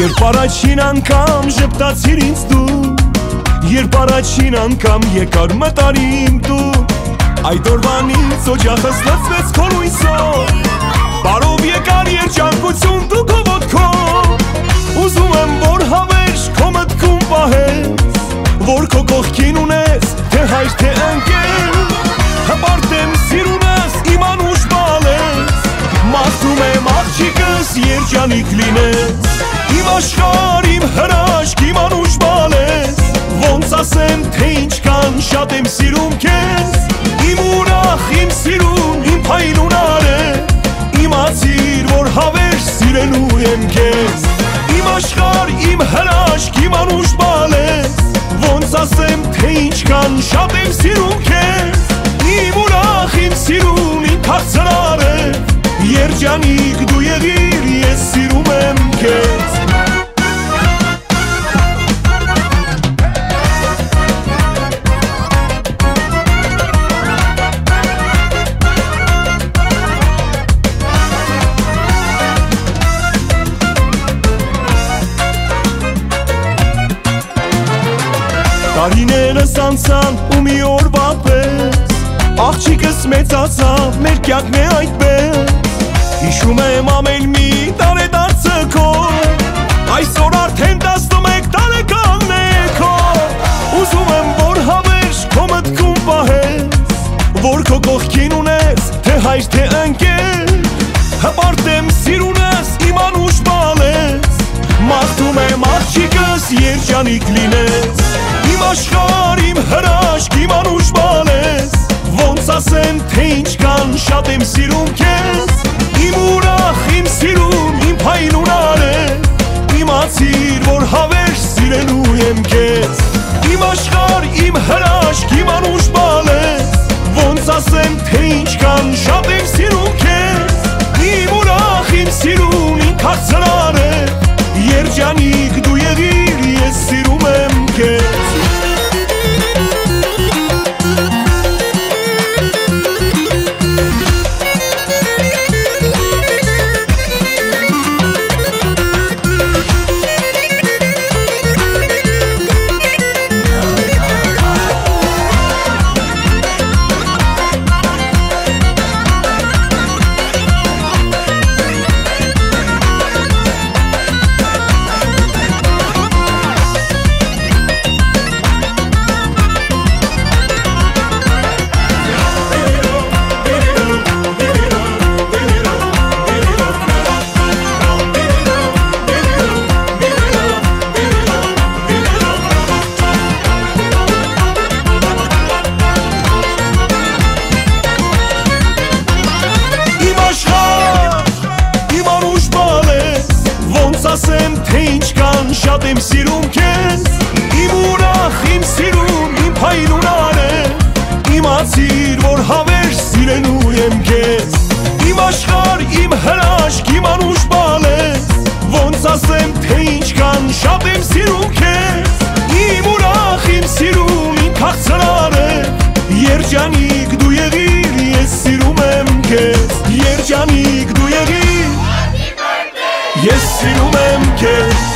Երբ առաջին անգամ ժպտացիր ինձ դու, երբ առաջին անգամ եկար մտարիմ դու, այդ օրվանից օջախս լցվեց քո լույսով, բարով եկար երջանկություն դու քո ոտքով, ուզում եմ որ հավերժ քո մտքում պահես, որ քո կողքին ունես թե հայր թե ընկեր, հպարտ եմ սիրունս իմ անուշ բալես, մաղթում եմ աղջիկս երջանիկ լինես, իմ աշխարհ, իմ հրաշք, իմ անուշ բալես, ոնց ասեմ թե ինչքան շատ եմ սիրում քեզ, իմ ուրախ, իմ սիրուն, իմ փայլուն արև, իմացիր որ հավերժ սիրելու եմ քեզ, իմ աշխարհ, իմ հրաշք, իմ անուշ բալես, ոնց ասեմ թե ինչքան շատ եմ սիրում քեզ, իմ ուրախ, իմ սիրուն, իմ քաղցր արև, երջանիկ դու եղիր, ես սիրում եմ քեզ։ Տարիներս անցան ու մի օրվա պես, աղջիկս մեծացավ, մեր կյանքն է այդպես, հիշում եմ ամեն մի տարեդարձը քո, այսօր արդեն 11 տարեկանն է քո, ուզում եմ որ հավերժ քո մտքում պահես, որ քո կողքին ունես թե հայր թե ընկեր, հպարտ եմ սիրունս իմ անուշ բալես, մաղթում եմ աղջիկս երջանիկ լինես, իմ աշխարհ, իմ հրաշք, իմ անուշ բալես, ոնց ասեմ թե ինչքան շատ եմ սիրում քեզ, իմ ուրախ, իմ սիրուն, իմ փայլուն արև, իմացիր որ հավերժ սիրելու եմ քեզ, իմ աշխարհ, իմ հրաշք, իմ անուշ բալես, ոնց ասեմ թե ինչքան շատ եմ սիրում քեզ, իմ ուրախ, իմ սիրուն, իմ քաղցր արև, երջանիկ դու եղիր, ես սիրում եմ քեզ։ Ասեմ թե ինչքան շատ եմ սիրում քեզ, իմ ուրախ, իմ սիրուն, իմ փայլուն արև, իմացիր որ հավերժ սիրելու եմ քեզ, իմ աշխարհ, իմ հրաշք, իմ անուշ բալես, ոնց ասեմ թե ինչքան շատ եմ սիրում քեզ, իմ ուրախ, իմ սիրուն, իմ քաղցր արև, երջանիկ դու եղիր, ես սիրում եմ քեզ, երջանիկ դու եղիր, ես սիրում եմ քեզ